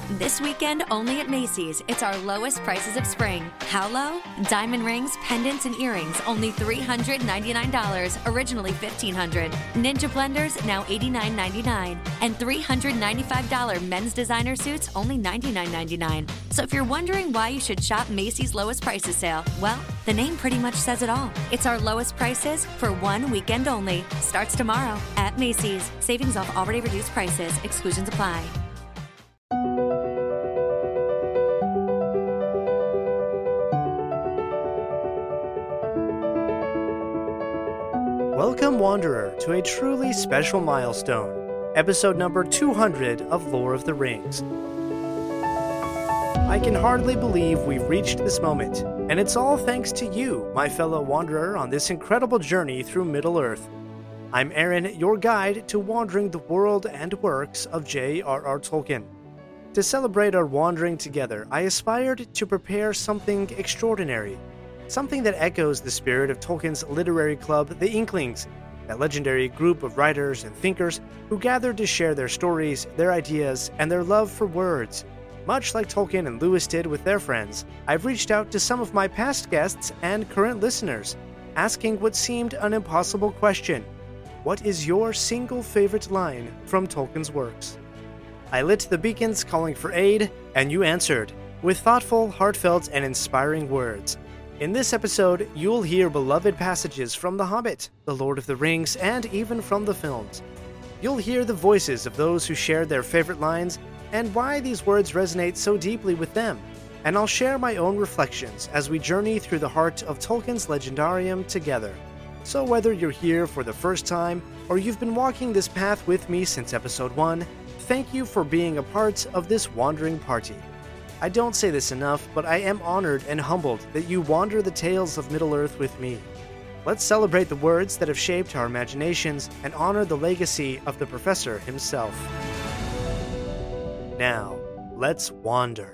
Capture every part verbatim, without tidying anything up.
This weekend, only at Macy's, it's our lowest prices of spring. How low? Diamond rings, pendants, and earrings, only three hundred ninety-nine dollars, originally fifteen hundred dollars. Ninja blenders, now eighty-nine ninety-nine. And three hundred ninety-five dollars men's designer suits, only ninety-nine ninety-nine. So if you're wondering why you should shop Macy's lowest prices sale, well, the name pretty much says it all. It's our lowest prices for one weekend only. Starts tomorrow at Macy's. Savings off already reduced prices. Exclusions apply. Welcome, Wanderer, to a truly special milestone, episode number two hundred of Lore of the Rings. I can hardly believe we've reached this moment, and it's all thanks to you, my fellow Wanderer, on this incredible journey through Middle-earth. I'm Aaron, your guide to wandering the world and works of J R R Tolkien. To celebrate our wandering together, I aspired to prepare something extraordinary. Something that echoes the spirit of Tolkien's literary club, the Inklings, that legendary group of writers and thinkers who gathered to share their stories, their ideas, and their love for words. Much like Tolkien and Lewis did with their friends, I've reached out to some of my past guests and current listeners, asking what seemed an impossible question. What is your single favorite line from Tolkien's works? I lit the beacons calling for aid, and you answered, with thoughtful, heartfelt, and inspiring words. In this episode, you'll hear beloved passages from The Hobbit, The Lord of the Rings, and even from the films. You'll hear the voices of those who shared their favorite lines and why these words resonate so deeply with them. And I'll share my own reflections as we journey through the heart of Tolkien's legendarium together. So whether you're here for the first time or you've been walking this path with me since episode one, thank you for being a part of this wandering party. I don't say this enough, but I am honored and humbled that you wander the tales of Middle-earth with me. Let's celebrate the words that have shaped our imaginations and honor the legacy of the professor himself. Now, let's wander.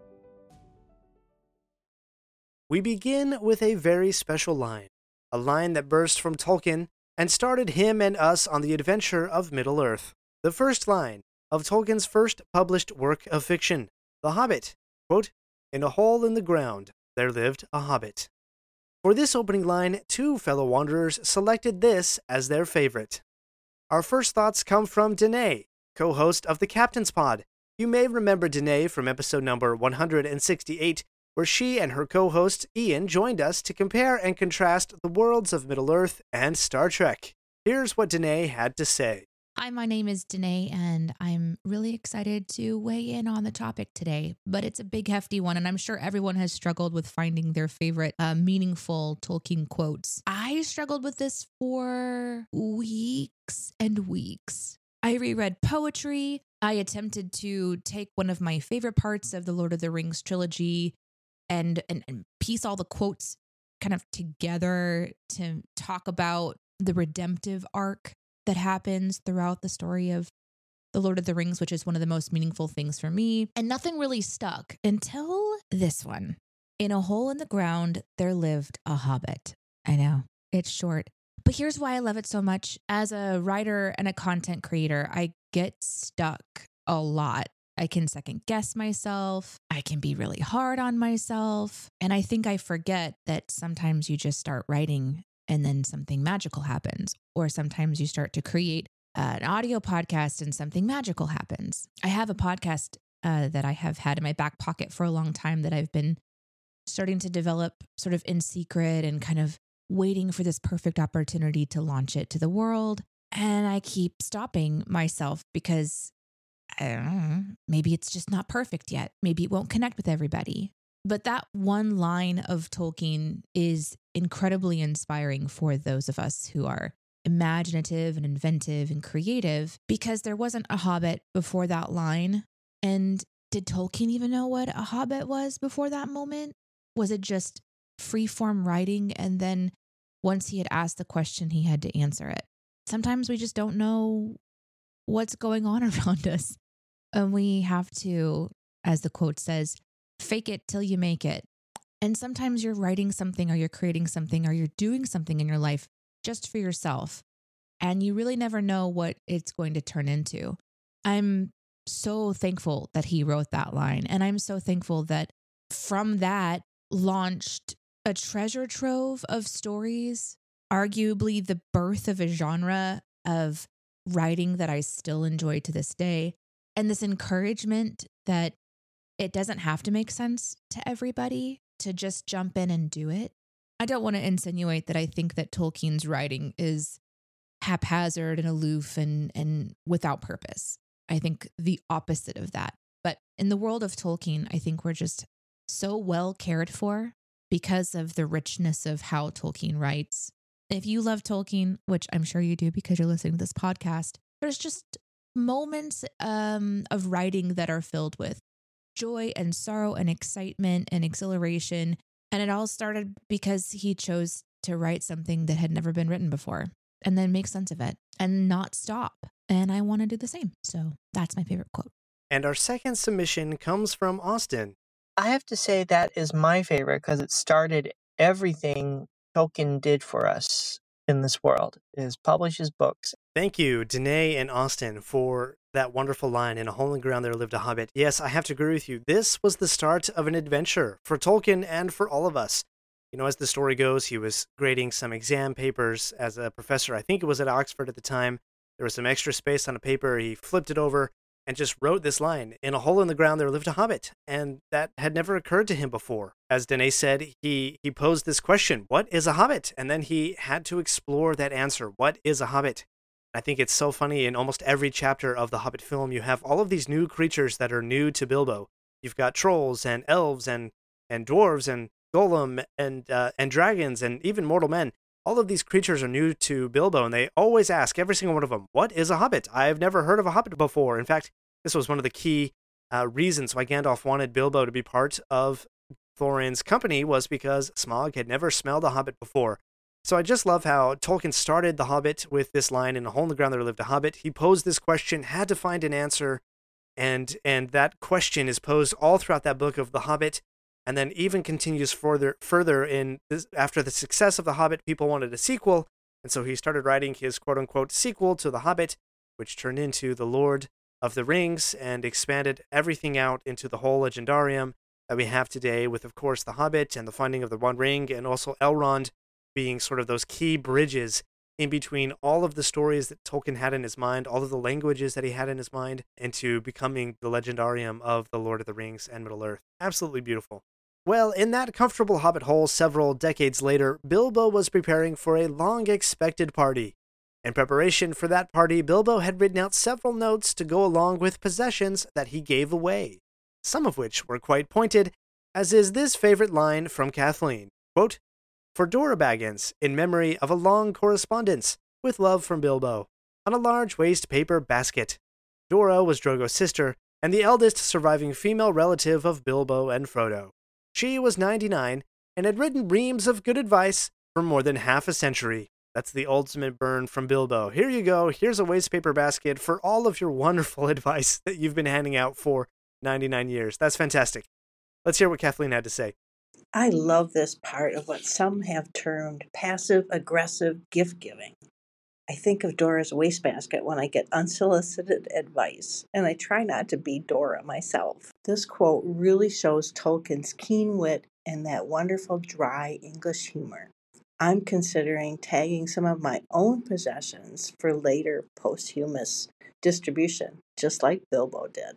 We begin with a very special line, a line that burst from Tolkien and started him and us on the adventure of Middle-earth. The first line of Tolkien's first published work of fiction, The Hobbit, quote, "In a hole in the ground there lived a hobbit." For this opening line, two fellow wanderers selected this as their favorite. Our first thoughts come from Danae, co-host of the Captain's Pod. You may remember Danae from episode number one hundred sixty-eight, where she and her co-host Ian joined us to compare and contrast the worlds of Middle-earth and Star Trek. Here's what Danae had to say. Hi, my name is Danae, and I'm really excited to weigh in on the topic today, but it's a big, hefty one, and I'm sure everyone has struggled with finding their favorite uh, meaningful Tolkien quotes. I struggled with this for weeks and weeks. I reread poetry. I attempted to take one of my favorite parts of the Lord of the Rings trilogy and, and, and piece all the quotes kind of together to talk about the redemptive arc that happens throughout the story of The Lord of the Rings, which is one of the most meaningful things for me. And nothing really stuck until this one. In a hole in the ground, there lived a hobbit. I know, it's short. But here's why I love it so much. As a writer and a content creator, I get stuck a lot. I can second guess myself. I can be really hard on myself. And I think I forget that sometimes you just start writing and then something magical happens. Or sometimes you start to create uh, an audio podcast and something magical happens. I have a podcast uh, that I have had in my back pocket for a long time that I've been starting to develop sort of in secret and kind of waiting for this perfect opportunity to launch it to the world. And I keep stopping myself because I don't know, maybe it's just not perfect yet. Maybe it won't connect with everybody. But that one line of Tolkien is incredibly inspiring for those of us who are imaginative and inventive and creative, because there wasn't a hobbit before that line. And did Tolkien even know what a hobbit was before that moment? Was it just free-form writing, and then once he had asked the question, he had to answer it? Sometimes we just don't know what's going on around us. And we have to, as the quote says, fake it till you make it. And sometimes you're writing something or you're creating something or you're doing something in your life just for yourself. And you really never know what it's going to turn into. I'm so thankful that he wrote that line. And I'm so thankful that from that launched a treasure trove of stories, arguably the birth of a genre of writing that I still enjoy to this day. And this encouragement that it doesn't have to make sense to everybody to just jump in and do it. I don't want to insinuate that I think that Tolkien's writing is haphazard and aloof and, and without purpose. I think the opposite of that. But in the world of Tolkien, I think we're just so well cared for because of the richness of how Tolkien writes. If you love Tolkien, which I'm sure you do because you're listening to this podcast, there's just moments um, of writing that are filled with joy and sorrow and excitement and exhilaration. And it all started because he chose to write something that had never been written before and then make sense of it and not stop. And I want to do the same. So that's my favorite quote. And our second submission comes from Austin. I have to say that is my favorite because it started everything Tolkien did for us in this world, is publish his books. Thank you, Danae and Austin, for that wonderful line, "In a hole in the ground there lived a hobbit." Yes, I have to agree with you. This was the start of an adventure for Tolkien and for all of us. You know, as the story goes, he was grading some exam papers as a professor. I think it was at Oxford at the time. There was some extra space on a paper. He flipped it over and just wrote this line, "In a hole in the ground there lived a hobbit." And that had never occurred to him before. As Danae said, he, he posed this question, what is a hobbit? And then he had to explore that answer. What is a hobbit? I think it's so funny. In almost every chapter of the Hobbit film, you have all of these new creatures that are new to Bilbo. You've got trolls and elves and, and dwarves and golem and, uh, and dragons and even mortal men. All of these creatures are new to Bilbo, and they always ask, every single one of them, what is a hobbit? I've never heard of a hobbit before. In fact, this was one of the key uh, reasons why Gandalf wanted Bilbo to be part of Thorin's company, was because Smaug had never smelled a hobbit before. So I just love how Tolkien started The Hobbit with this line, "In a hole in the ground there lived a hobbit." He posed this question, had to find an answer, and and that question is posed all throughout that book of The Hobbit, and then even continues further further in this, after the success of The Hobbit, people wanted a sequel, and so he started writing his quote-unquote sequel to The Hobbit, which turned into The Lord of the Rings and expanded everything out into the whole legendarium that we have today, with, of course, The Hobbit and the Finding of the One Ring, and also Elrond being sort of those key bridges in between all of the stories that Tolkien had in his mind, all of the languages that he had in his mind, into becoming the legendarium of The Lord of the Rings and Middle-earth. Absolutely beautiful. Well, in that comfortable hobbit hole several decades later, Bilbo was preparing for a long-expected party. In preparation for that party, Bilbo had written out several notes to go along with possessions that he gave away, some of which were quite pointed, as is this favorite line from Kathleen, quote, "For Dora Baggins, in memory of a long correspondence, with love from Bilbo, on a large waste paper basket." Dora was Drogo's sister, and the eldest surviving female relative of Bilbo and Frodo. She was ninety-nine, and had written reams of good advice for more than half a century. That's the ultimate burn from Bilbo. Here you go, here's a waste paper basket for all of your wonderful advice that you've been handing out for ninety-nine years. That's fantastic. Let's hear what Kathleen had to say. I love this part of what some have termed passive-aggressive gift-giving. I think of Dora's wastebasket when I get unsolicited advice, and I try not to be Dora myself. This quote really shows Tolkien's keen wit and that wonderful dry English humor. I'm considering tagging some of my own possessions for later posthumous distribution, just like Bilbo did.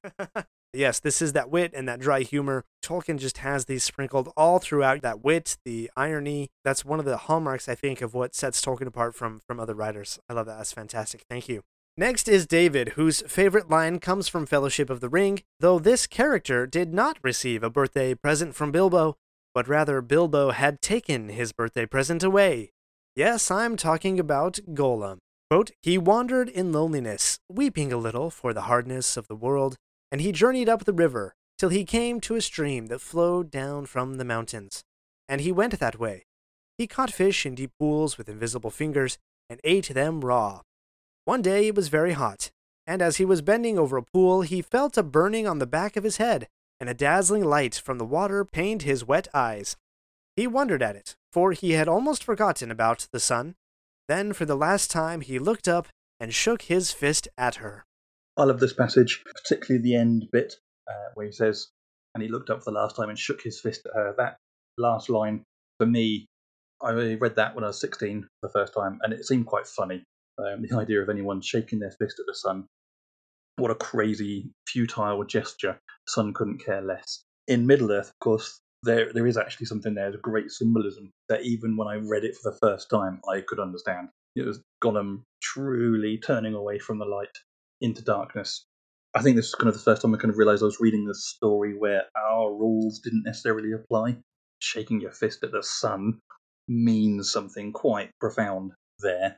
Yes, this is that wit and that dry humor. Tolkien just has these sprinkled all throughout, that wit, the irony. That's one of the hallmarks, I think, of what sets Tolkien apart from, from other writers. I love that. That's fantastic. Thank you. Next is David, whose favorite line comes from Fellowship of the Ring, though this character did not receive a birthday present from Bilbo, but rather Bilbo had taken his birthday present away. Yes, I'm talking about Gollum. Quote, "He wandered in loneliness, weeping a little for the hardness of the world, and he journeyed up the river, till he came to a stream that flowed down from the mountains. And he went that way. He caught fish in deep pools with invisible fingers, and ate them raw. One day it was very hot, and as he was bending over a pool, he felt a burning on the back of his head, and a dazzling light from the water pained his wet eyes. He wondered at it, for he had almost forgotten about the sun. Then for the last time he looked up and shook his fist at her." I love this passage, particularly the end bit uh, where he says, and he looked up for the last time and shook his fist at her. That last line, for me, I read that when I was sixteen for the first time, and it seemed quite funny. Um, the idea of anyone shaking their fist at the sun. What a crazy, futile gesture. The sun couldn't care less. In Middle-earth, of course, there there is actually something there, there's a great symbolism that even when I read it for the first time, I could understand. It was Gollum truly turning away from the light into darkness. I think this is kind of the first time I kind of realised I was reading a story where our rules didn't necessarily apply. Shaking your fist at the sun means something quite profound there.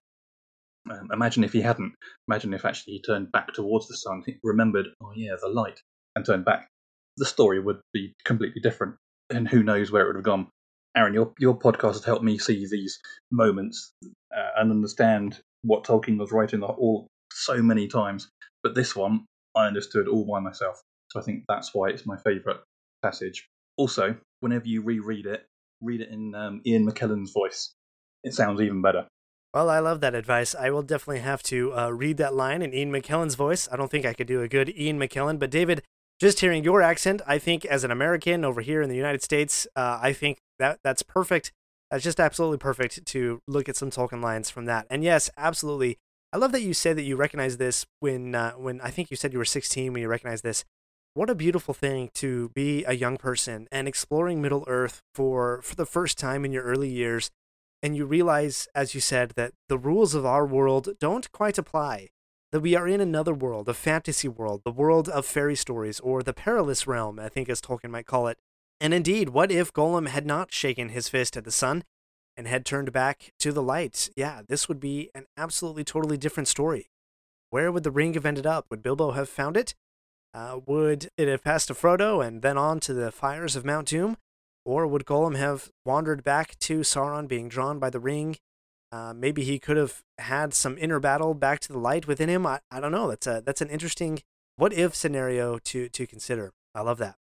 Um, imagine if he hadn't. Imagine if actually he turned back towards the sun, he remembered, oh yeah, the light, and turned back. The story would be completely different, and who knows where it would have gone. Aaron, your your podcast has helped me see these moments uh, and understand what Tolkien was writing all so many times. But this one, I understood all by myself. So I think that's why it's my favourite passage. Also, whenever you reread it, read it in um, Ian McKellen's voice. It sounds even better. Well, I love that advice. I will definitely have to uh, read that line in Ian McKellen's voice. I don't think I could do a good Ian McKellen, but David, just hearing your accent, I think as an American over here in the United States, uh, I think that that's perfect. That's just absolutely perfect to look at some Tolkien lines from that. And yes, absolutely. I love that you said that you recognized this when, uh, when I think you said you were sixteen when you recognized this. What a beautiful thing to be a young person and exploring Middle-earth for, for the first time in your early years. And you realize, as you said, that the rules of our world don't quite apply, that we are in another world, a fantasy world, the world of fairy stories, or the perilous realm, I think as Tolkien might call it. And indeed, what if Gollum had not shaken his fist at the sun and had turned back to the light? Yeah, this would be an absolutely totally different story. Where would the ring have ended up? Would Bilbo have found it? Uh, would it have passed to Frodo and then on to the fires of Mount Doom? Or would Gollum have wandered back to Sauron, being drawn by the ring? Uh, maybe he could have had some inner battle back to the light within him. I, I don't know. That's a that's an interesting what-if scenario to, to consider. I love that.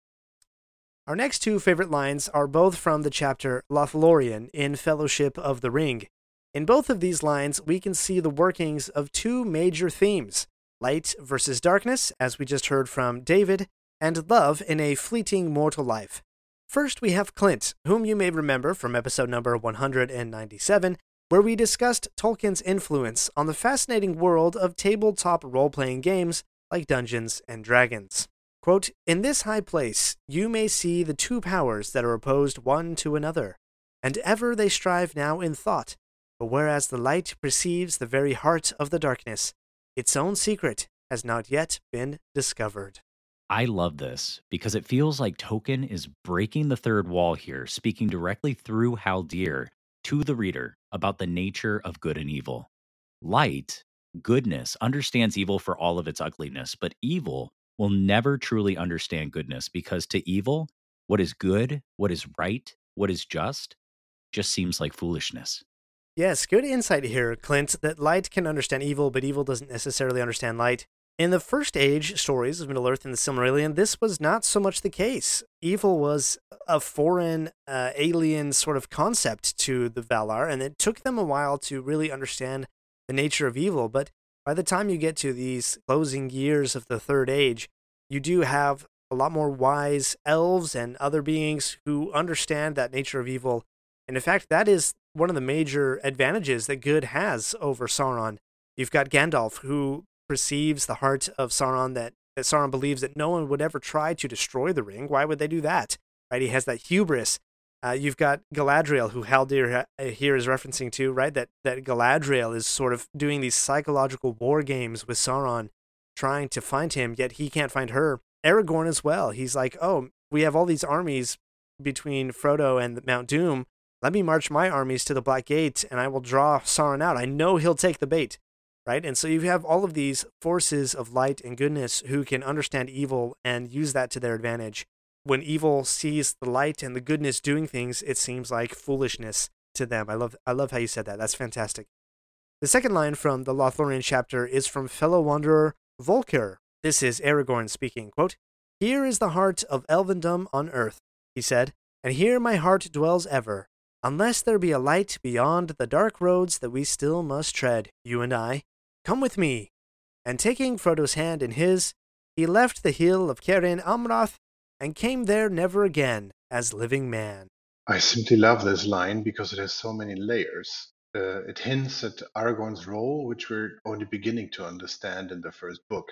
Our next two favorite lines are both from the chapter Lothlorien in Fellowship of the Ring. In both of these lines, we can see the workings of two major themes, light versus darkness, as we just heard from David, and love in a fleeting mortal life. First, we have Clint, whom you may remember from episode number one hundred ninety-seven, where we discussed Tolkien's influence on the fascinating world of tabletop role-playing games like Dungeons and Dragons. Quote, "In this high place, you may see the two powers that are opposed one to another, and ever they strive now in thought, but whereas the light perceives the very heart of the darkness, its own secret has not yet been discovered." I love this because it feels like Tolkien is breaking the third wall here, speaking directly through Haldir to the reader about the nature of good and evil. Light, goodness, understands evil for all of its ugliness, but evil will never truly understand goodness because to evil, what is good, what is right, what is just, just seems like foolishness. Yes, good insight here, Clint, that light can understand evil, but evil doesn't necessarily understand light. In the First Age stories of Middle-earth and the Silmarillion, this was not so much the case. Evil was a foreign, uh, alien sort of concept to the Valar, and it took them a while to really understand the nature of evil. But by the time you get to these closing years of the Third Age, you do have a lot more wise elves and other beings who understand that nature of evil. And in fact, that is one of the major advantages that good has over Sauron. You've got Gandalf, who perceives the heart of Sauron, that, that Sauron believes that no one would ever try to destroy the ring. Why would they do that? Right? He has that hubris. Uh, you've got Galadriel, who Haldir here is referencing to, right? That that Galadriel is sort of doing these psychological war games with Sauron, trying to find him, yet he can't find her. Aragorn as well. He's like, oh, we have all these armies between Frodo and Mount Doom. Let me march my armies to the Black Gate, and I will draw Sauron out. I know he'll take the bait. Right? And so you have all of these forces of light and goodness who can understand evil and use that to their advantage. When evil sees the light and the goodness doing things, it seems like foolishness to them. I love I love how you said that. That's fantastic. The second line from the Lothlorien chapter is from fellow wanderer Volker. This is Aragorn speaking. Quote, "Here is the heart of elvendom on earth," he said, "and here my heart dwells ever, unless there be a light beyond the dark roads that we still must tread, you and I. Come with me. and taking Frodo's hand in his, he left the hill of Cairn Amroth and came there never again as living man. I simply love this line because it has so many layers. Uh, it hints at Aragorn's role, which we're only beginning to understand in the first book.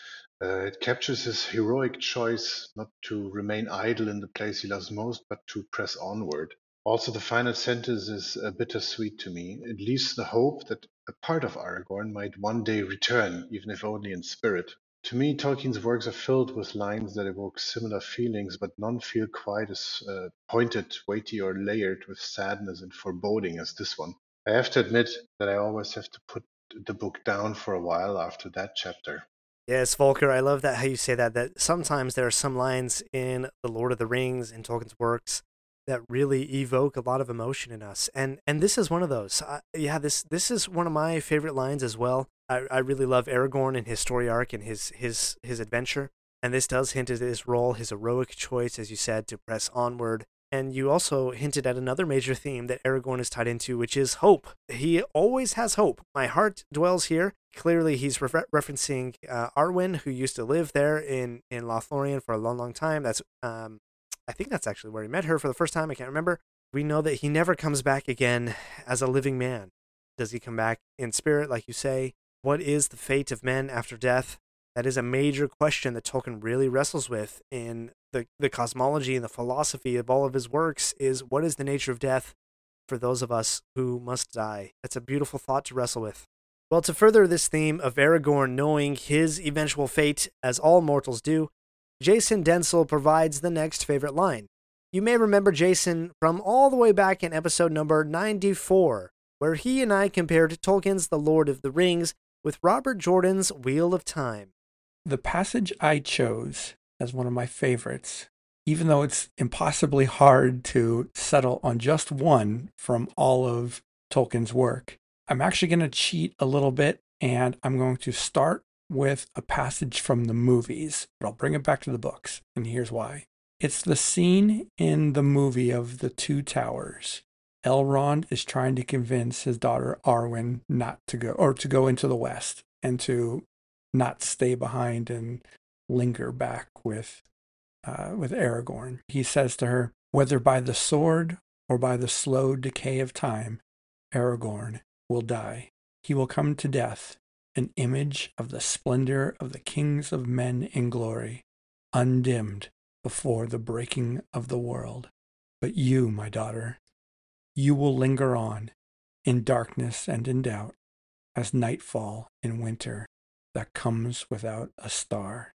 Uh, it captures his heroic choice not to remain idle in the place he loves most, but to press onward. Also, the final sentence is uh, bittersweet to me. It leaves the hope that a part of Aragorn might one day return, even if only in spirit. To me, Tolkien's works are filled with lines that evoke similar feelings, but none feel quite as uh, pointed, weighty, or layered with sadness and foreboding as this one. I have to admit that I always have to put the book down for a while after that chapter. Yes, Volker, I love that how you say that, that sometimes there are some lines in The Lord of the Rings and Tolkien's works that really evoke a lot of emotion in us. And and this is one of those. Uh, yeah, this this is one of my favorite lines as well. I, I really love Aragorn and his story arc and his his his adventure. And this does hint at his role, his heroic choice, as you said, to press onward. And you also hinted at another major theme that Aragorn is tied into, which is hope. He always has hope. My heart dwells here. Clearly, he's re- referencing uh, Arwen, who used to live there in, in Lothlorien for a long, long time. That's, um, I think that's actually where he met her for the first time. I can't remember. We know that he never comes back again as a living man. Does he come back in spirit, like you say? What is the fate of men after death? That is a major question that Tolkien really wrestles with in the, the cosmology and the philosophy of all of his works, is what is the nature of death for those of us who must die? That's a beautiful thought to wrestle with. Well, to further this theme of Aragorn knowing his eventual fate, as all mortals do, Jason Densel provides the next favorite line. You may remember Jason from all the way back in episode number ninety-four, where he and I compared Tolkien's The Lord of the Rings with Robert Jordan's Wheel of Time. The passage I chose as one of my favorites, even though it's impossibly hard to settle on just one from all of Tolkien's work, I'm actually going to cheat a little bit, and I'm going to start with a passage from the movies, but I'll bring it back to the books, and here's why. It's the scene in the movie of The Two Towers. Elrond is trying to convince his daughter Arwen not to go, or to go into the West, and to not stay behind and linger back with uh, with Aragorn. He says to her, whether by the sword or by the slow decay of time, Aragorn will die. He will come to death, an image of the splendor of the kings of men in glory, undimmed before the breaking of the world. But you, my daughter, you will linger on in darkness and in doubt, as nightfall in winter that comes without a star.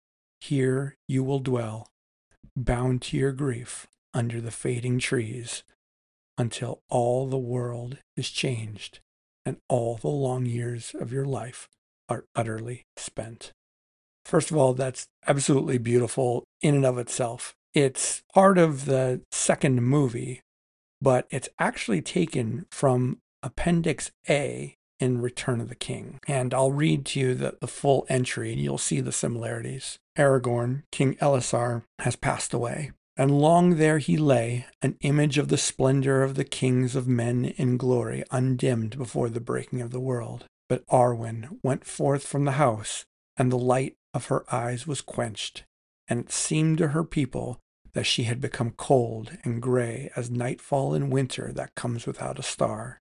Here you will dwell, bound to your grief under the fading trees, until all the world is changed and all the long years of your life are utterly spent. First of all, that's absolutely beautiful in and of itself. It's part of the second movie, but it's actually taken from Appendix A in Return of the King. And I'll read to you the, the full entry, and you'll see the similarities. Aragorn, King Elessar, has passed away, and long there he lay, an image of the splendor of the kings of men in glory, undimmed before the breaking of the world. But Arwen went forth from the house, and the light of her eyes was quenched, and it seemed to her people that she had become cold and gray as nightfall in winter that comes without a star.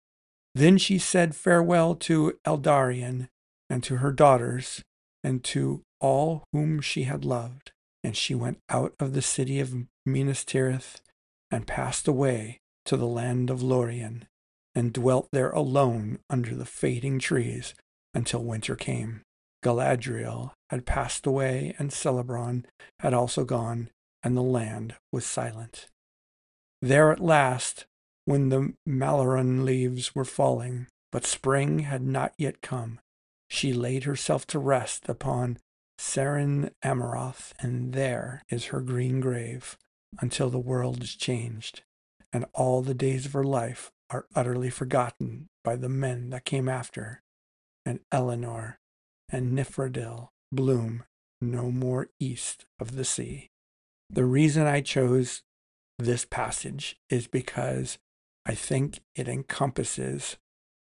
Then she said farewell to Eldarion and to her daughters and to all whom she had loved, and she went out of the city of Minas Tirith and passed away to the land of Lorien, and dwelt there alone under the fading trees until winter came. Galadriel had passed away, and Celeborn had also gone, and the land was silent. There at last, when the Malaron leaves were falling, but spring had not yet come, she laid herself to rest upon Seren Amaroth, and there is her green grave, until the world is changed, and all the days of her life are utterly forgotten by the men that came after, and Eleanor and Nifredil bloom no more east of the sea. The reason I chose this passage is because I think it encompasses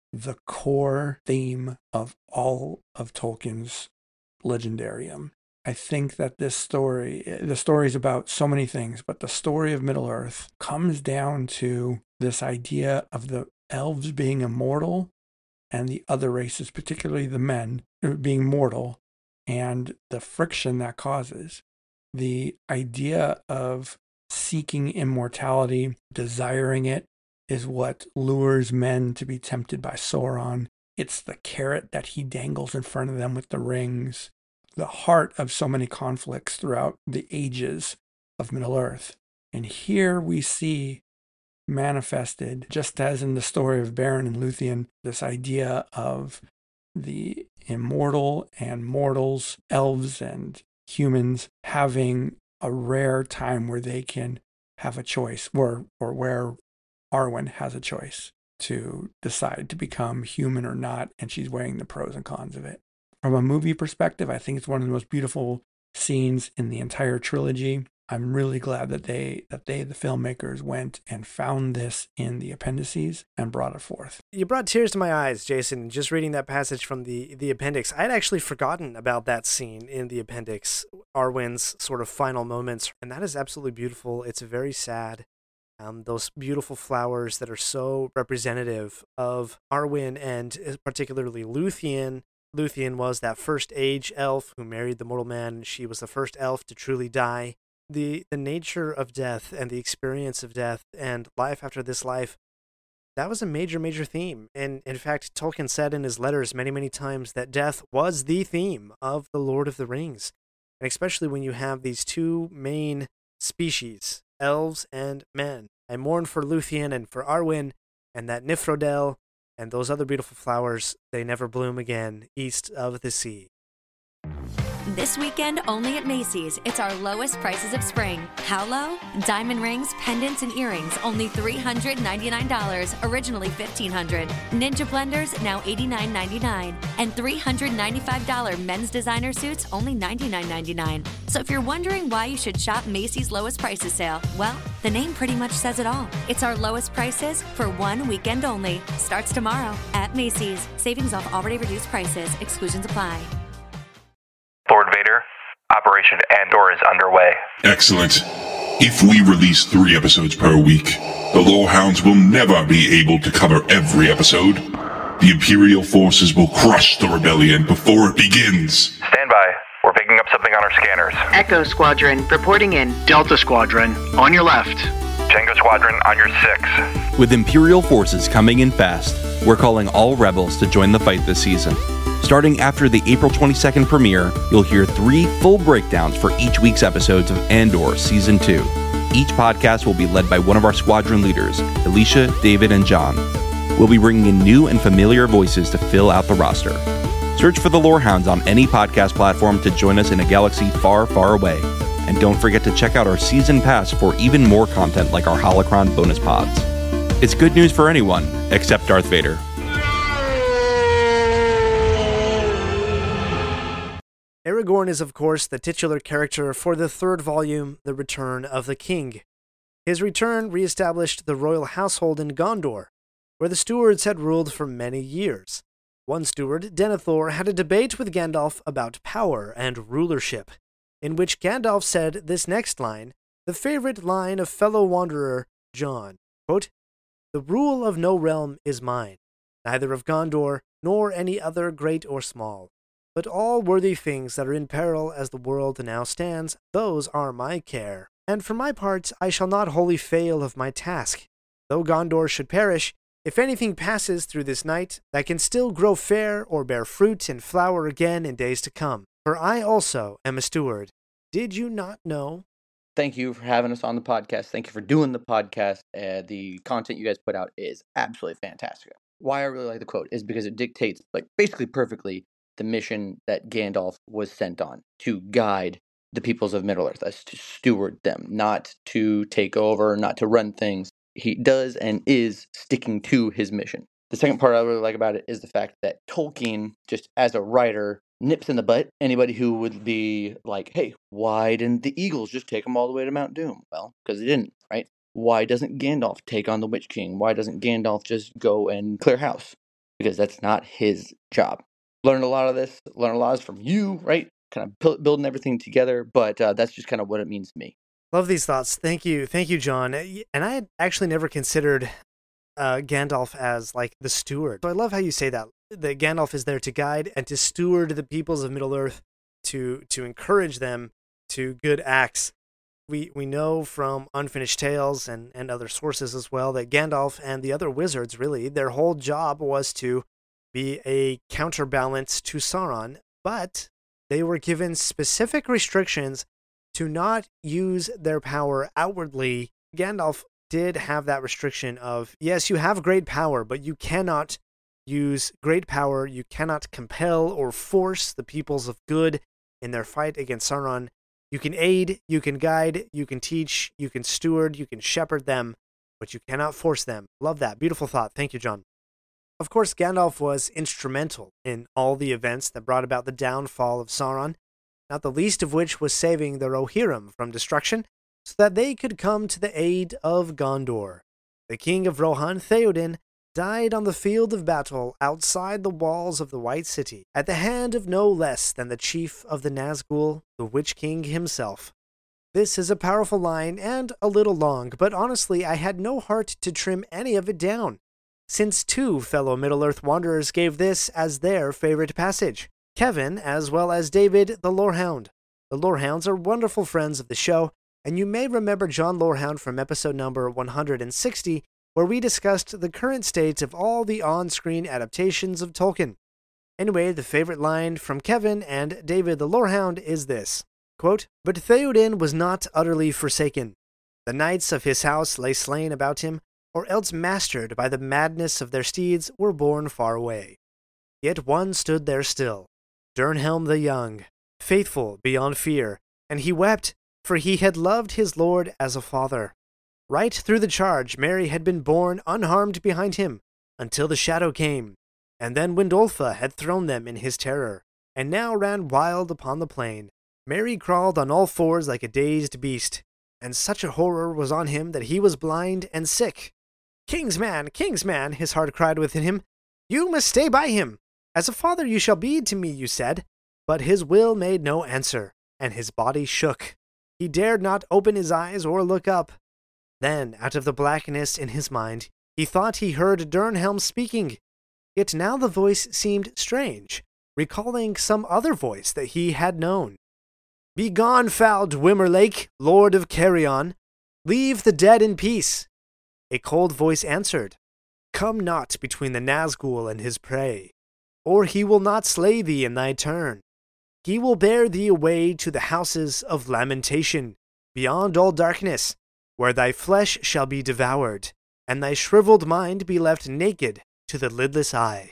the core theme of all of Tolkien's legendarium. I think that this story, the story is about so many things, but the story of Middle-earth comes down to this idea of the elves being immortal and the other races, particularly the men, being mortal, and the friction that causes. The idea of seeking immortality, desiring it, is what lures men to be tempted by Sauron. It's the carrot that he dangles in front of them with the rings. The heart of so many conflicts throughout the ages of Middle-earth. And here we see manifested, just as in the story of Beren and Luthien, this idea of the immortal and mortals, elves and humans, having a rare time where they can have a choice, or, or where Arwen has a choice to decide to become human or not, and she's weighing the pros and cons of it. From a movie perspective, I think it's one of the most beautiful scenes in the entire trilogy. I'm really glad that they, that they, the filmmakers, went and found this in the appendices and brought it forth. You brought tears to my eyes, Jason, just reading that passage from the, the appendix. I'd actually forgotten about that scene in the appendix, Arwen's sort of final moments, and that is absolutely beautiful. It's very sad. Um, those beautiful flowers that are so representative of Arwen and particularly Luthien. Luthien was that first age elf who married the mortal man. She was the first elf to truly die. The the nature of death and the experience of death and life after this life, that was a major, major theme. And in fact, Tolkien said in his letters many, many times that death was the theme of The Lord of the Rings. And especially when you have these two main species, elves and men. I mourn for Luthien and for Arwen, and that Nifrodel and those other beautiful flowers, they never bloom again east of the sea. This weekend, only at Macy's, it's our lowest prices of spring. How low? Diamond rings, pendants, and earrings, only three hundred ninety-nine dollars, originally fifteen hundred dollars. Ninja blenders, now eighty-nine ninety-nine. And three hundred ninety-five dollars men's designer suits, only ninety-nine ninety-nine. So if you're wondering why you should shop Macy's lowest prices sale, well, the name pretty much says it all. It's our lowest prices for one weekend only. Starts tomorrow at Macy's. Savings off already reduced prices. Exclusions apply. Lord Vader, Operation Andor is underway. Excellent. If we release three episodes per week, the Lorehounds will never be able to cover every episode. The Imperial forces will crush the rebellion before it begins. Stand by. We're picking up something on our scanners. Echo Squadron, reporting in. Delta Squadron, on your left. Tango Squadron, on your six. With Imperial forces coming in fast, we're calling all rebels to join the fight this season. Starting after the April twenty-second premiere, you'll hear three full breakdowns for each week's episodes of Andor Season two. Each podcast will be led by one of our squadron leaders, Alicia, David, and John. We'll be bringing in new and familiar voices to fill out the roster. Search for the Lorehounds on any podcast platform to join us in a galaxy far, far away. And don't forget to check out our season pass for even more content like our Holocron bonus pods. It's good news for anyone, except Darth Vader. Aragorn is, of course, the titular character for the third volume, The Return of the King. His return reestablished the royal household in Gondor, where the stewards had ruled for many years. One steward, Denethor, had a debate with Gandalf about power and rulership, in which Gandalf said this next line, the favorite line of fellow wanderer John, quote, "The rule of no realm is mine, neither of Gondor nor any other great or small. But all worthy things that are in peril as the world now stands, those are my care. And for my part, I shall not wholly fail of my task. Though Gondor should perish, if anything passes through this night, that can still grow fair or bear fruit and flower again in days to come. For I also am a steward. Did you not know?" Thank you for having us on the podcast. Thank you for doing the podcast. Uh, the content you guys put out is absolutely fantastic. Why I really like the quote is because it dictates, like, basically perfectly the mission that Gandalf was sent on, to guide the peoples of Middle-earth, as to steward them, not to take over, not to run things. He does and is sticking to his mission. The second part I really like about it is the fact that Tolkien, just as a writer, nips in the butt anybody who would be like, hey, why didn't the Eagles just take them all the way to Mount Doom? Well, because they didn't, right? Why doesn't Gandalf take on the Witch King? Why doesn't Gandalf just go and clear house? because that's not his job. Learned a lot of this, learned a lot of this from you, right? Kind of building everything together, but uh, that's just kind of what it means to me. Love these thoughts. Thank you. Thank you, John. And I had actually never considered uh, Gandalf as like the steward. So I love how you say that. That Gandalf is there to guide and to steward the peoples of Middle-earth, to to encourage them to good acts. We we know from Unfinished Tales and, and other sources as well that Gandalf and the other wizards, really, their whole job was to be a counterbalance to Sauron, but they were given specific restrictions to not use their power outwardly. Gandalf did have that restriction of, yes, you have great power, but you cannot use great power, you cannot compel or force the peoples of good in their fight against Sauron. You can aid, you can guide, you can teach, you can steward, you can shepherd them, but you cannot force them. Love that. Beautiful thought. Thank you, John. Of course, Gandalf was instrumental in all the events that brought about the downfall of Sauron, not the least of which was saving the Rohirrim from destruction, so that they could come to the aid of Gondor. The king of Rohan, Theoden, died on the field of battle outside the walls of the White City, at the hand of no less than the chief of the Nazgul, the Witch King himself. This is a powerful line and a little long, but honestly, I had no heart to trim any of it down, since two fellow Middle-earth wanderers gave this as their favorite passage. Kevin, as well as David the Lorehound. The Lorehounds are wonderful friends of the show, and you may remember John Lorehound from episode number one hundred sixty, where we discussed the current state of all the on-screen adaptations of Tolkien. Anyway, the favorite line from Kevin and David the Lorehound is this, quote, "But Theoden was not utterly forsaken. The knights of his house lay slain about him, or else mastered by the madness of their steeds were borne far away. Yet one stood there still, Durnhelm the Young, faithful beyond fear, and he wept, for he had loved his lord as a father. Right through the charge Merry had been borne unharmed behind him, until the shadow came, and then Windolpha had thrown them in his terror, and now ran wild upon the plain. Merry crawled on all fours like a dazed beast, and such a horror was on him that he was blind and sick. King's man, king's man, his heart cried within him, you must stay by him. As a father you shall be to me, you said. But his will made no answer, and his body shook. He dared not open his eyes or look up. Then, out of the blackness in his mind, he thought he heard Durnhelm speaking. Yet now the voice seemed strange, recalling some other voice that he had known. Begone, foul Dwimmerlake, lord of Carrion. Leave the dead in peace. A cold voice answered, Come not between the Nazgul and his prey, or he will not slay thee in thy turn. He will bear thee away to the houses of lamentation, beyond all darkness, where thy flesh shall be devoured, and thy shriveled mind be left naked to the lidless eye.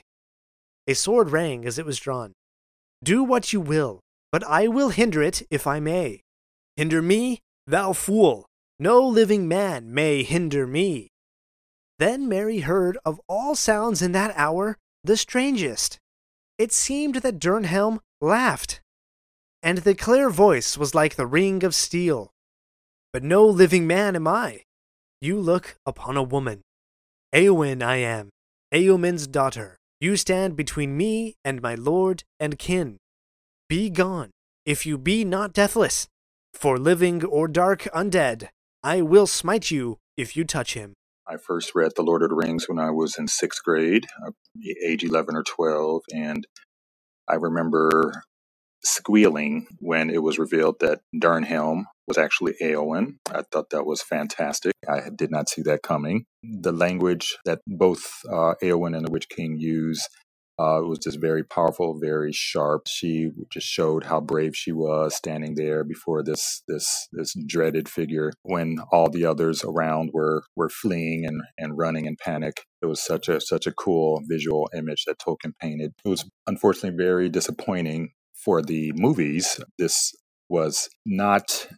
A sword rang as it was drawn. Do what you will, but I will hinder it if I may. Hinder me, thou fool! No living man may hinder me. Then Merry heard of all sounds in that hour the strangest. It seemed that Durnhelm laughed, and the clear voice was like the ring of steel. But no living man am I. You look upon a woman. Eowyn I am, Eowyn's daughter. You stand between me and my lord and kin. Be gone, if you be not deathless. For living or dark undead, I will smite you if you touch him. I first read The Lord of the Rings when I was in sixth grade, age eleven or twelve, and I remember squealing when it was revealed that Durnhelm was actually Eowyn. I thought that was fantastic. I did not see that coming. The language that both uh, Eowyn and the Witch King use uh, was just very powerful, very sharp. She just showed how brave she was standing there before this this this dreaded figure when all the others around were were fleeing and, and running in panic. It was such a such a cool visual image that Tolkien painted. It was unfortunately very disappointing for the movies. This was not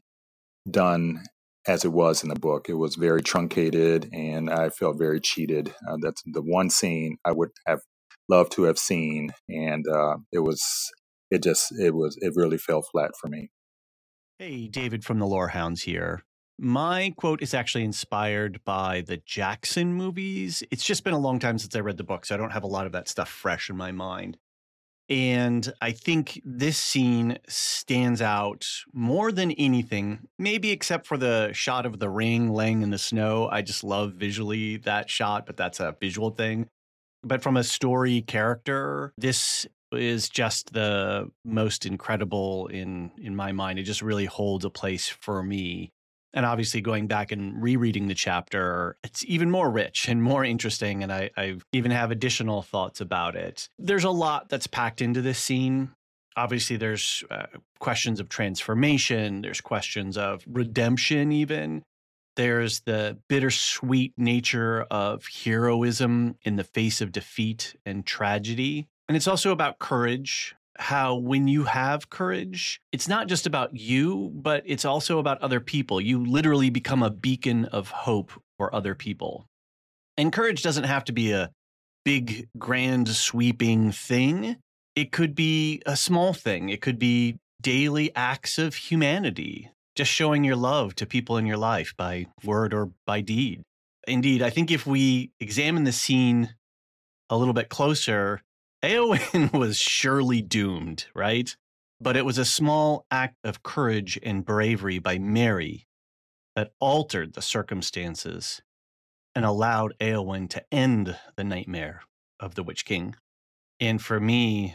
done as it was in the book. It was very truncated, and I felt very cheated. Uh, that's the one scene I would have loved to have seen, and uh, it was, it just, it was, it really fell flat for me. Hey, David from the Lorehounds here. My quote is actually inspired by the Jackson movies. It's just been a long time since I read the book, so I don't have a lot of that stuff fresh in my mind. And I think this scene stands out more than anything, maybe except for the shot of the ring laying in the snow. I just love visually that shot, but that's a visual thing. But from a story character, this is just the most incredible in in my mind. It just really holds a place for me. And obviously going back and rereading the chapter, it's even more rich and more interesting. And I, I even have additional thoughts about it. There's a lot that's packed into this scene. Obviously, there's uh, questions of transformation. There's questions of redemption even. There's the bittersweet nature of heroism in the face of defeat and tragedy. And it's also about courage. How when you have courage, it's not just about you, but it's also about other people. You literally become a beacon of hope for other people. And courage doesn't have to be a big, grand, sweeping thing. It could be a small thing. It could be daily acts of humanity, just showing your love to people in your life by word or by deed. Indeed, I think if we examine the scene a little bit closer, Éowyn was surely doomed, right? But it was a small act of courage and bravery by Merry that altered the circumstances and allowed Éowyn to end the nightmare of the Witch King. And for me,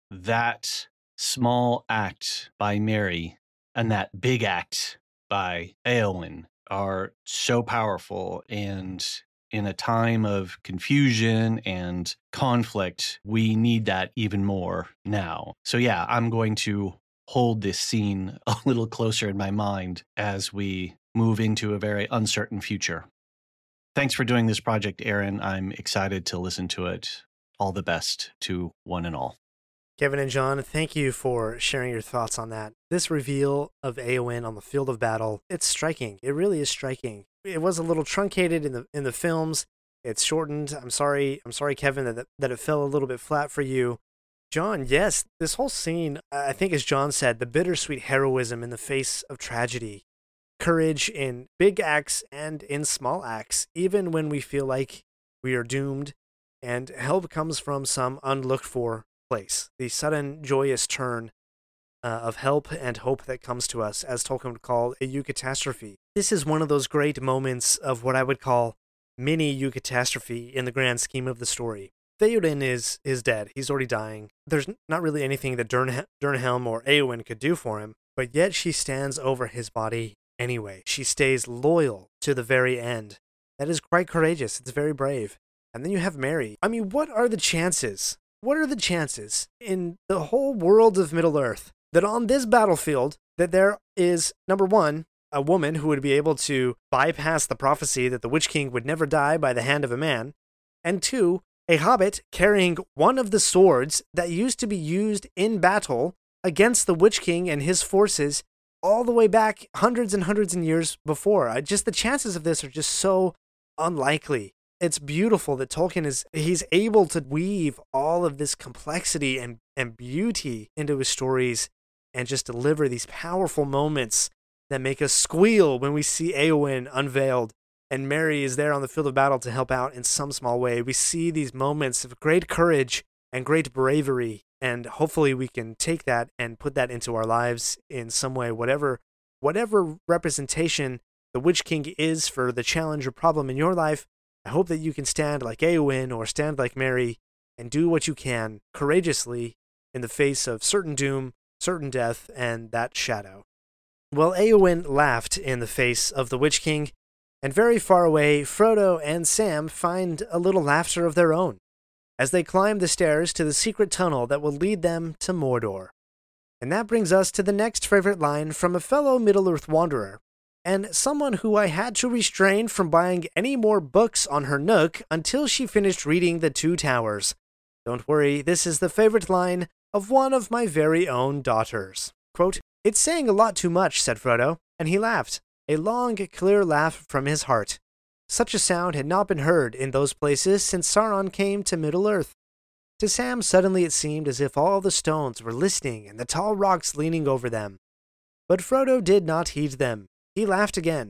that small act by Merry and that big act by Éowyn are so powerful, and in a time of confusion and conflict, we need that even more now. So yeah, I'm going to hold this scene a little closer in my mind as we move into a very uncertain future. Thanks for doing this project, Aaron. I'm excited to listen to it. All the best to one and all. Kevin and John, thank you for sharing your thoughts on that. This reveal of Éowyn on the field of battle, it's striking. It really is striking. It was a little truncated in the in the films. It's shortened. I'm sorry. I'm sorry, Kevin, that that it fell a little bit flat for you. John, yes, this whole scene, I think as John said, the bittersweet heroism in the face of tragedy, courage in big acts and in small acts, even when we feel like we are doomed, and help comes from some unlooked for place. The sudden joyous turn uh, of help and hope that comes to us, as Tolkien would call a eucatastrophe. This is one of those great moments of what I would call mini eucatastrophe in the grand scheme of the story. Theoden is is dead. He's already dying. There's not really anything that Dern- Dernhelm or Éowyn could do for him, but yet she stands over his body anyway. She stays loyal to the very end. That is quite courageous. It's very brave. And then you have Merry. I mean, what are the chances? What are the chances in the whole world of Middle-earth that on this battlefield that there is, number one, a woman who would be able to bypass the prophecy that the Witch King would never die by the hand of a man, and two, a hobbit carrying one of the swords that used to be used in battle against the Witch King and his forces all the way back hundreds and hundreds of years before. I, just the chances of this are just so unlikely. It's beautiful that Tolkien is, he's able to weave all of this complexity and, and beauty into his stories and just deliver these powerful moments that make us squeal when we see Éowyn unveiled and Merry is there on the field of battle to help out in some small way. We see these moments of great courage and great bravery, and hopefully we can take that and put that into our lives in some way, whatever whatever representation the Witch King is for the challenge or problem in your life. I hope that you can stand like Éowyn or stand like Merry and do what you can courageously in the face of certain doom, certain death, and that shadow. Well, Éowyn laughed in the face of the Witch King, and very far away, Frodo and Sam find a little laughter of their own as they climb the stairs to the secret tunnel that will lead them to Mordor. And that brings us to the next favorite line from a fellow Middle-earth wanderer, and someone who I had to restrain from buying any more books on her Nook until she finished reading The Two Towers. Don't worry, this is the favorite line of one of my very own daughters. Quote, "It's saying a lot too much," said Frodo, and he laughed, a long, clear laugh from his heart. Such a sound had not been heard in those places since Sauron came to Middle-earth. To Sam, suddenly it seemed as if all the stones were listening and the tall rocks leaning over them. But Frodo did not heed them. He laughed again,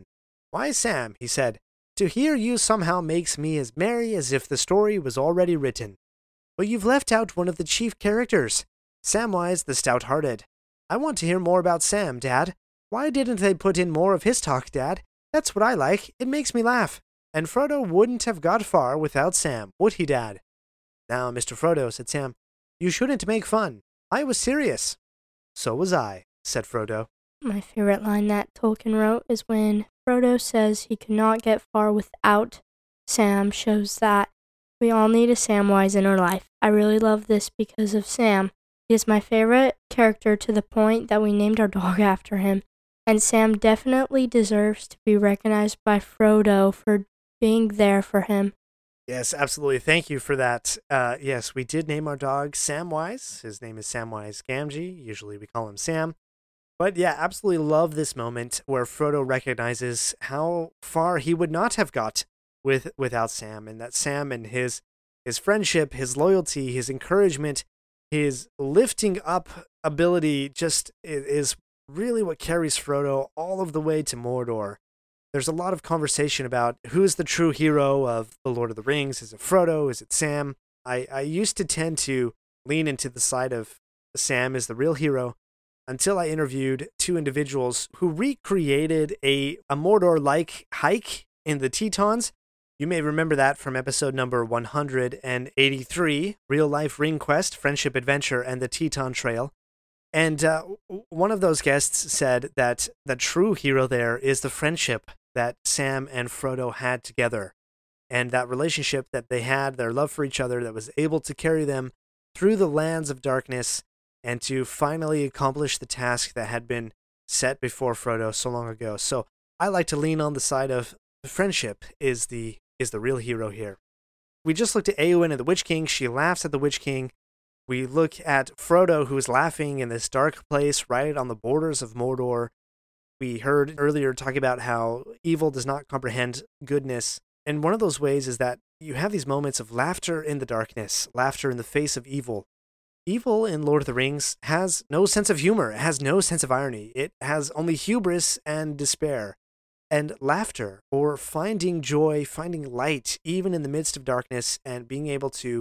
Why, Sam, he said, to hear you somehow makes me as merry as if the story was already written. But you've left out one of the chief characters, Samwise the Stout-Hearted. I want to hear more about Sam, Dad. Why didn't they put in more of his talk, Dad? That's what I like. It makes me laugh. And Frodo wouldn't have got far without Sam, would he, Dad? Now, Mister Frodo, said Sam, you shouldn't make fun. I was serious. So was I, said Frodo. My favorite line that Tolkien wrote is when Frodo says he could not get far without Sam, shows that we all need a Samwise in our life. I really love this because of Sam. He is my favorite character to the point that we named our dog after him. And Sam definitely deserves to be recognized by Frodo for being there for him. Yes, absolutely. Thank you for that. Uh, yes, we did name our dog Samwise. His name is Samwise Gamgee. Usually we call him Sam. But yeah, absolutely love this moment where Frodo recognizes how far he would not have got with without Sam, and that Sam and his his friendship, his loyalty, his encouragement, his lifting up ability just is really what carries Frodo all of the way to Mordor. There's a lot of conversation about who's the true hero of The Lord of the Rings. Is it Frodo? Is it Sam? I, I used to tend to lean into the side of Sam as the real hero until I interviewed two individuals who recreated a, a Mordor-like hike in the Tetons. You may remember that from episode number one hundred eighty-three, Real Life Ring Quest, Friendship Adventure, and the Teton Trail. And uh, one of those guests said that the true hero there is the friendship that Sam and Frodo had together, and that relationship that they had, their love for each other, that was able to carry them through the lands of darkness and to finally accomplish the task that had been set before Frodo so long ago. So I like to lean on the side of friendship is the is the real hero here. We just looked at Eowyn and the Witch King. She laughs at the Witch King. We look at Frodo, who's laughing in this dark place right on the borders of Mordor. We heard earlier talk about how evil does not comprehend goodness. And one of those ways is that you have these moments of laughter in the darkness, laughter in the face of evil. Evil in Lord of the Rings has no sense of humor. It has no sense of irony. It has only hubris and despair. And laughter, or finding joy, finding light, even in the midst of darkness, and being able to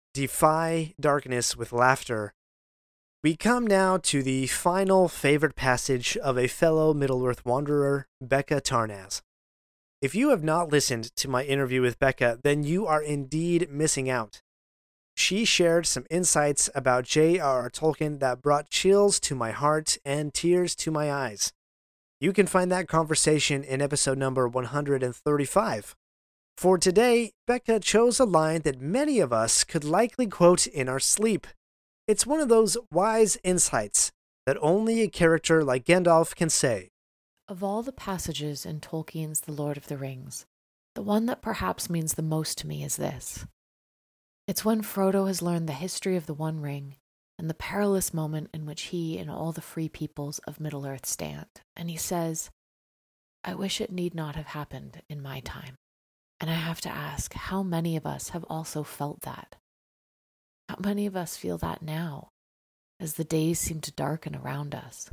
defy darkness with laughter. We come now to the final favorite passage of a fellow Middle-earth wanderer, Becca Tarnaz. If you have not listened to my interview with Becca, then you are indeed missing out. She shared some insights about J R R Tolkien that brought chills to my heart and tears to my eyes. You can find that conversation in episode number one hundred thirty-five. For today, Becca chose a line that many of us could likely quote in our sleep. It's one of those wise insights that only a character like Gandalf can say. Of all the passages in Tolkien's The Lord of the Rings, the one that perhaps means the most to me is this. It's when Frodo has learned the history of the One Ring and the perilous moment in which he and all the free peoples of Middle-earth stand, and he says, I wish it need not have happened in my time. And I have to ask, how many of us have also felt that? How many of us feel that now, as the days seem to darken around us?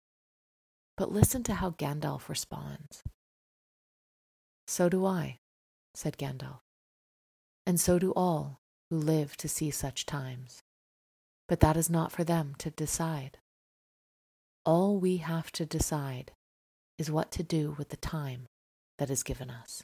But listen to how Gandalf responds. So do I, said Gandalf, and so do all who live to see such times. But that is not for them to decide. All we have to decide is what to do with the time that is given us.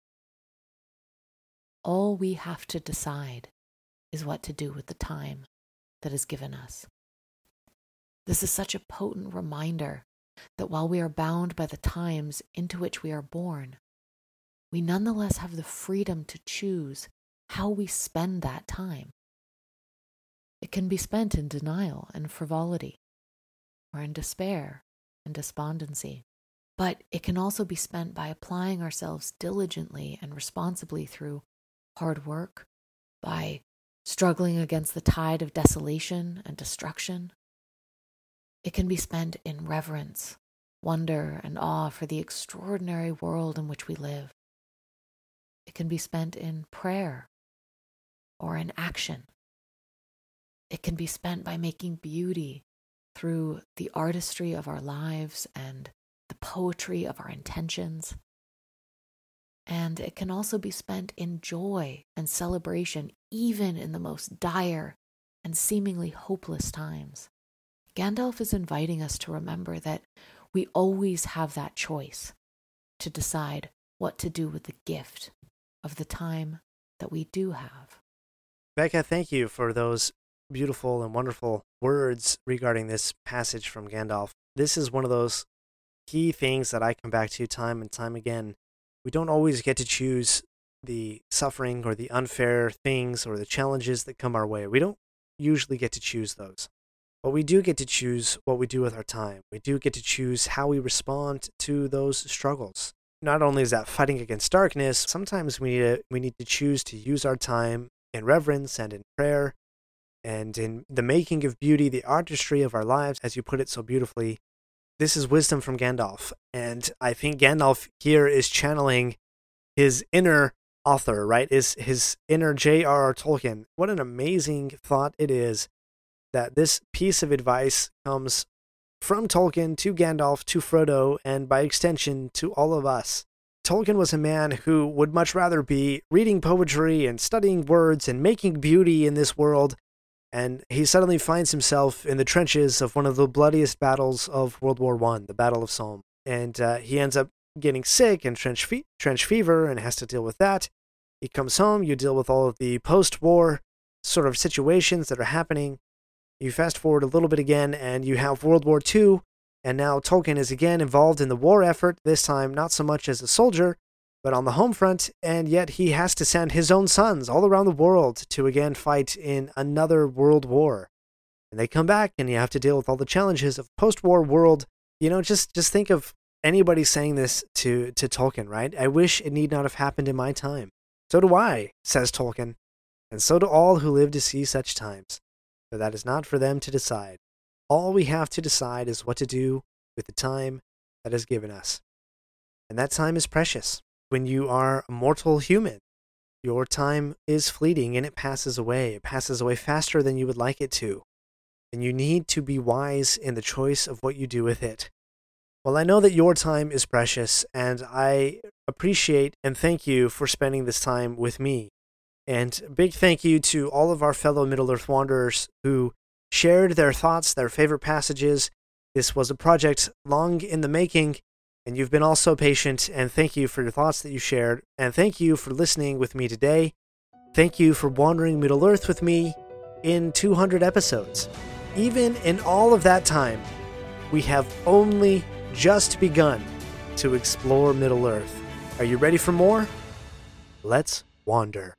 All we have to decide is what to do with the time that is given us. This is such a potent reminder that while we are bound by the times into which we are born, we nonetheless have the freedom to choose how we spend that time. It can be spent in denial and frivolity, or in despair and despondency, but it can also be spent by applying ourselves diligently and responsibly through hard work, by struggling against the tide of desolation and destruction. It can be spent in reverence, wonder, and awe for the extraordinary world in which we live. It can be spent in prayer or in action. It can be spent by making beauty through the artistry of our lives and the poetry of our intentions. And it can also be spent in joy and celebration, even in the most dire and seemingly hopeless times. Gandalf is inviting us to remember that we always have that choice to decide what to do with the gift of the time that we do have. Becca, thank you for those beautiful and wonderful words regarding this passage from Gandalf. This is one of those key things that I come back to time and time again. We don't always get to choose the suffering or the unfair things or the challenges that come our way. We don't usually get to choose those. But we do get to choose what we do with our time. We do get to choose how we respond to those struggles. Not only is that fighting against darkness, sometimes we need to, we need to choose to use our time in reverence and in prayer and in the making of beauty, the artistry of our lives, as you put it so beautifully. This is wisdom from Gandalf, and I think Gandalf here is channeling his inner author, right? Is his inner J R R Tolkien. What an amazing thought it is that this piece of advice comes from Tolkien to Gandalf to Frodo, and by extension to all of us. Tolkien was a man who would much rather be reading poetry and studying words and making beauty in this world, and he suddenly finds himself in the trenches of one of the bloodiest battles of World War One, the Battle of Somme. And uh, he ends up getting sick and trench, fe- trench fever and has to deal with that. He comes home, you deal with all of the post-war sort of situations that are happening. You fast forward a little bit again, and you have World War Two, and now Tolkien is again involved in the war effort, this time not so much as a soldier, but on the home front, and yet he has to send his own sons all around the world to again fight in another world war. And they come back, and you have to deal with all the challenges of post-war world. You know, just, just think of anybody saying this to, to Tolkien, right? I wish it need not have happened in my time. So do I, says Tolkien, and so do all who live to see such times. But that is not for them to decide. All we have to decide is what to do with the time that is given us. And that time is precious. When you are a mortal human, your time is fleeting and it passes away. It passes away faster than you would like it to. And you need to be wise in the choice of what you do with it. Well, I know that your time is precious, and I appreciate and thank you for spending this time with me. And a big thank you to all of our fellow Middle-earth Wanderers who shared their thoughts, their favorite passages. This was a project long in the making, and you've been all so patient, and thank you for your thoughts that you shared, and thank you for listening with me today. Thank you for wandering Middle-earth with me in two hundred episodes. Even in all of that time, we have only just begun to explore Middle-earth. Are you ready for more? Let's wander.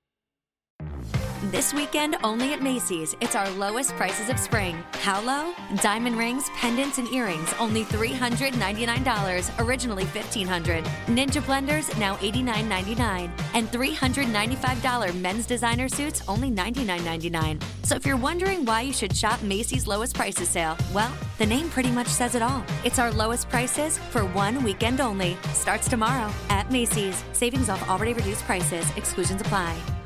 This weekend, only at Macy's, it's our lowest prices of spring. How low? Diamond rings, pendants, and earrings, only three hundred ninety-nine dollars, originally fifteen hundred dollars. Ninja blenders, now eighty-nine ninety-nine. And three hundred ninety-five dollars men's designer suits, only ninety-nine ninety-nine. So if you're wondering why you should shop Macy's lowest prices sale, well, the name pretty much says it all. It's our lowest prices for one weekend only. Starts tomorrow at Macy's. Savings off already reduced prices. Exclusions apply.